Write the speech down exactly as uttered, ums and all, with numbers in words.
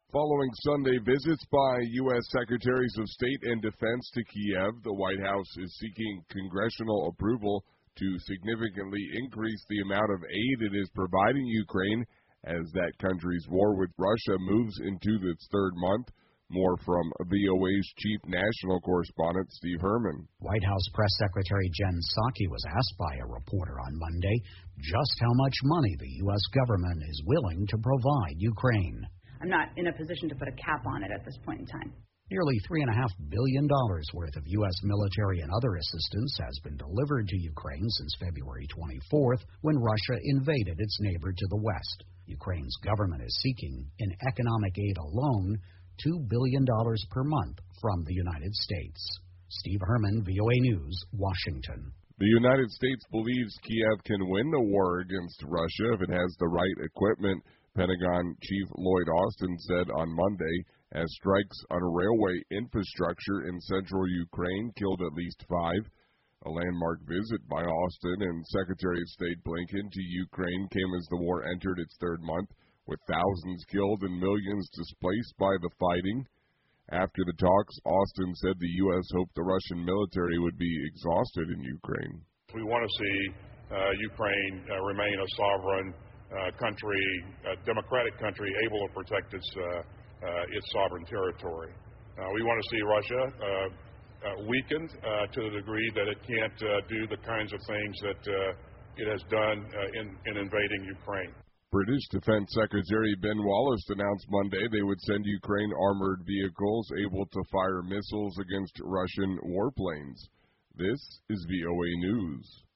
Following Sunday visits by U S Secretaries of State and Defense to Kiev, the White House is seeking congressional approval to significantly increase the amount of aid it is providing Ukraine as that country's war with Russia moves into its third month. More from V O A's chief national correspondent, Steve Herman. White House Press Secretary Jen Psaki was asked by a reporter on Monday just how much money the U S government is willing to provide Ukraine. I'm not in a position to put a cap on it at this point in time. Nearly three point five billion dollars worth of U S military and other assistance has been delivered to Ukraine since February twenty-fourth, when Russia invaded its neighbor to the west. Ukraine's government is seeking, in economic aid alone, two billion dollars per month from the United States. Steve Herman, V O A News, Washington. The United States believes Kiev can win the war against Russia if it has the right equipment, Pentagon Chief Lloyd Austin said on Monday, as strikes on railway infrastructure in central Ukraine killed at least five. A landmark visit by Austin and Secretary of State Blinken to Ukraine came as the war entered its third month, with thousands killed and millions displaced by the fighting. After the talks, Austin said the U S hoped the Russian military would be exhausted in Ukraine. We want to see uh, Ukraine uh, remain a sovereign uh, country, a democratic country able to protect its, uh, uh, its sovereign territory. Uh, we want to see Russia uh, uh, weakened uh, to the degree that it can't uh, do the kinds of things that uh, it has done uh, in, in invading Ukraine. British Defense Secretary Ben Wallace announced Monday they would send Ukraine armored vehicles able to fire missiles against Russian warplanes. This is V O A News.